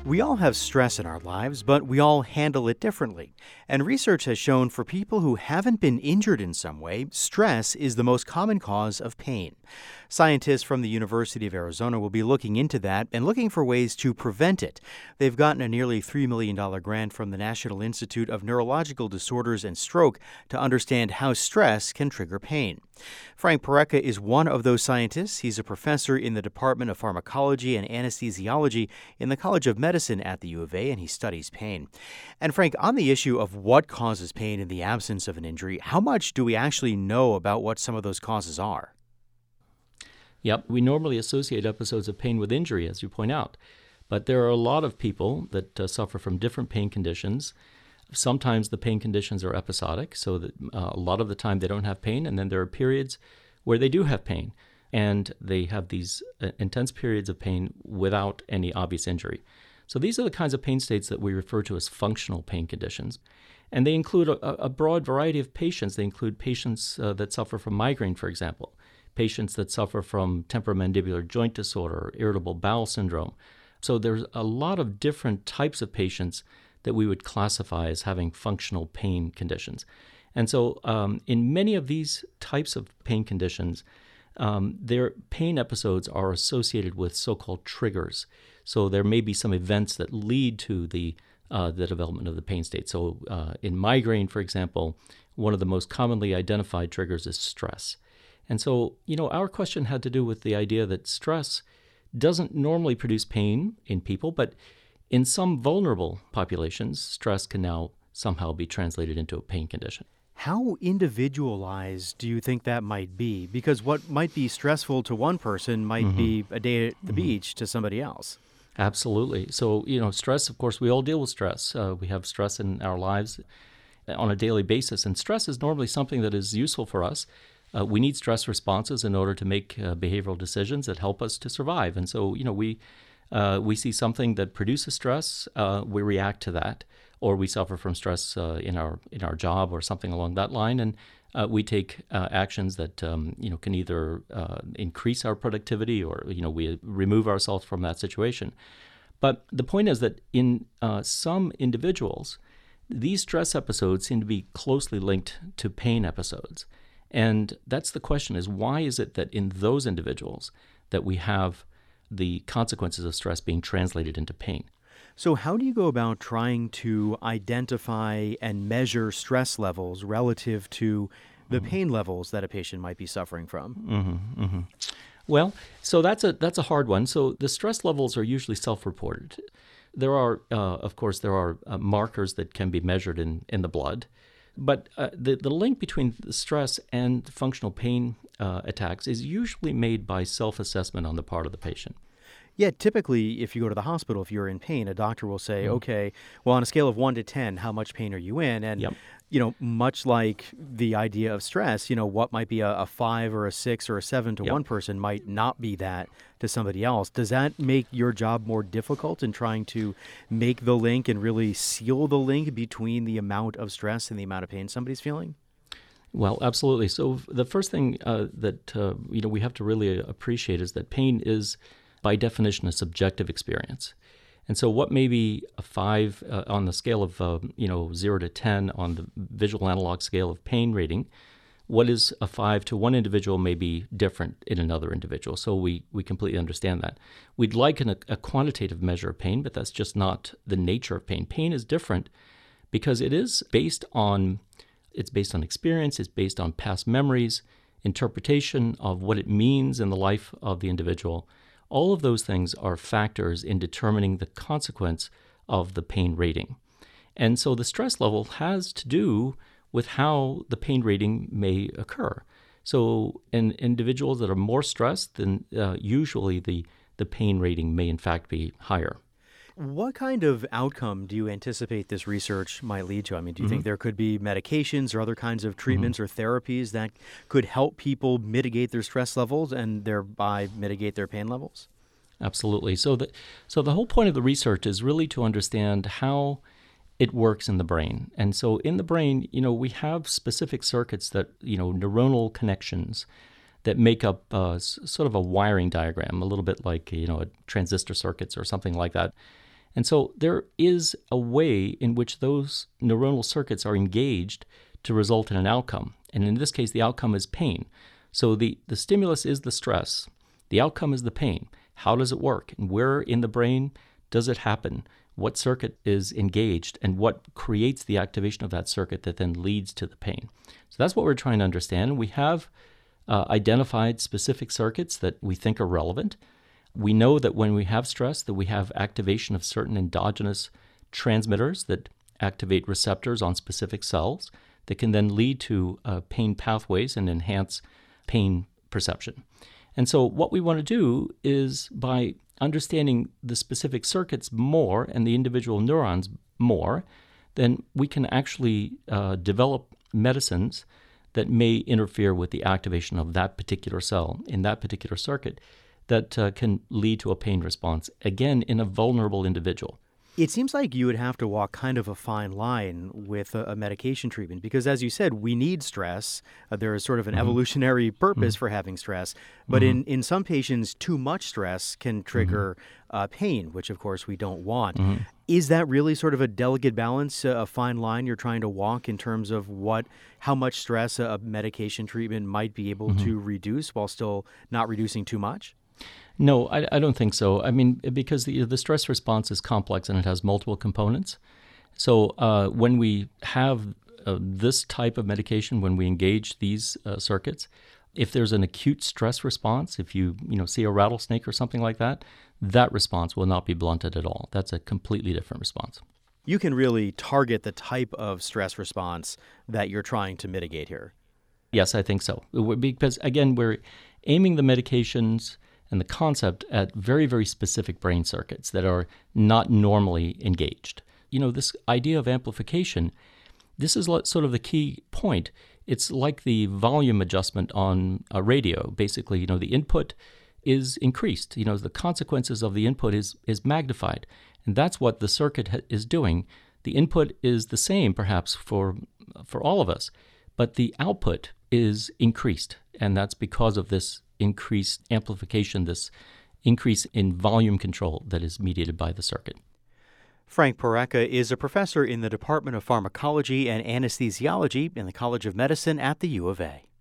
We all have stress in our lives, but we all handle it differently. And research has shown for people who haven't been injured in some way, stress is the most common cause of pain. Scientists from the University of Arizona will be looking into that and looking for ways to prevent it. They've gotten a nearly $3 million grant from the National Institute of Neurological Disorders and Stroke to understand how stress can trigger pain. Frank Parecka is one of those scientists. He's a professor in the Department of Pharmacology and Anesthesiology in the College of Medicine at the U of A, and he studies pain. And Frank, on the issue of what causes pain in the absence of an injury, how much do we actually know about what some of those causes are? Yep, we normally associate episodes of pain with injury, as you point out. But there are a lot of people that suffer from different pain conditions. Sometimes the pain conditions are episodic, so that a lot of the time they don't have pain, and then there are periods where they do have pain, and they have these intense periods of pain without any obvious injury. So these are the kinds of pain states that we refer to as functional pain conditions. And they include a broad variety of patients. They include patients that suffer from migraine, for example, patients that suffer from temporomandibular joint disorder, irritable bowel syndrome. So there's a lot of different types of patients that we would classify as having functional pain conditions. And so in many of these types of pain conditions, their pain episodes are associated with so-called triggers. So there may be some events that lead to the development of the pain state. So in migraine, for example, one of the most commonly identified triggers is stress. And so, our question had to do with the idea that stress doesn't normally produce pain in people, but in some vulnerable populations, stress can now somehow be translated into a pain condition. How individualized do you think that might be? Because what might be stressful to one person might be a day at the beach to somebody else. Absolutely. So, stress, of course, we all deal with stress. We have stress in our lives on a daily basis, and stress is normally something that is useful for us. We need stress responses in order to make behavioral decisions that help us to survive. And so, we see something that produces stress, we react to that, or we suffer from stress in our job or something along that line, and we take actions that can either increase our productivity or we remove ourselves from that situation. But the point is that in some individuals, these stress episodes seem to be closely linked to pain episodes. And that's the question, is why is it that in those individuals that we have the consequences of stress being translated into pain? So how do you go about trying to identify and measure stress levels relative to the pain levels that a patient might be suffering from? Well, so that's a hard one. So the stress levels are usually self-reported. There are, of course, markers that can be measured in the blood. But the link between the stress and functional pain attacks is usually made by self-assessment on the part of the patient. Yeah, typically, if you go to the hospital, if you're in pain, a doctor will say, okay, well, on a scale of 1 to 10, how much pain are you in? And, much like the idea of stress, what might be a 5 or a 6 or a 7 to one person might not be that to somebody else. Does that make your job more difficult in trying to make the link and really seal the link between the amount of stress and the amount of pain somebody's feeling? Well, absolutely. So the first thing that we have to really appreciate is that pain is, by definition, a subjective experience. And so what may be a 5 on the scale of 0 to 10 on the visual analog scale of pain rating, what is a 5 to one individual may be different in another individual. So we completely understand that. We'd like a quantitative measure of pain, but that's just not the nature of pain. Pain is different because it's based on experience, it's based on past memories, interpretation of what it means in the life of the individual. All of those things are factors in determining the consequence of the pain rating. And so the stress level has to do with how the pain rating may occur. So in individuals that are more stressed, then usually the pain rating may in fact be higher. What kind of outcome do you anticipate this research might lead to? I mean, do you think there could be medications or other kinds of treatments or therapies that could help people mitigate their stress levels and thereby mitigate their pain levels? Absolutely. So the whole point of the research is really to understand how it works in the brain. And so in the brain, we have specific circuits that, neuronal connections that make up sort of a wiring diagram, a little bit like, transistor circuits or something like that. And so there is a way in which those neuronal circuits are engaged to result in an outcome. And in this case, the outcome is pain. So the stimulus is the stress. The outcome is the pain. How does it work? And where in the brain does it happen? What circuit is engaged? And what creates the activation of that circuit that then leads to the pain? So that's what we're trying to understand. We have identified specific circuits that we think are relevant. We know that when we have stress, that we have activation of certain endogenous transmitters that activate receptors on specific cells that can then lead to pain pathways and enhance pain perception. And so what we want to do is, by understanding the specific circuits more and the individual neurons more, then we can actually develop medicines that may interfere with the activation of that particular cell in that particular circuit that can lead to a pain response, again, in a vulnerable individual. It seems like you would have to walk kind of a fine line with a medication treatment because, as you said, we need stress. There is sort of an evolutionary purpose for having stress. But in some patients, too much stress can trigger pain, which, of course, we don't want. Is that really sort of a delicate balance, a fine line you're trying to walk in terms of how much stress a medication treatment might be able to reduce while still not reducing too much? No, I don't think so. I mean, because the stress response is complex and it has multiple components. So when we have this type of medication, when we engage these circuits, if there's an acute stress response, if you see a rattlesnake or something like that, that response will not be blunted at all. That's a completely different response. You can really target the type of stress response that you're trying to mitigate here. Yes, I think so. Because, again, we're aiming the medications and the concept at very, very specific brain circuits that are not normally engaged. This idea of amplification, this is sort of the key point. It's like the volume adjustment on a radio. Basically, the input is increased. The consequences of the input is magnified. And that's what the circuit is doing. The input is the same, perhaps, for all of us, but the output is increased. And that's because of this increased amplification, this increase in volume control that is mediated by the circuit. Frank Poreka is a professor in the Department of Pharmacology and Anesthesiology in the College of Medicine at the U of A.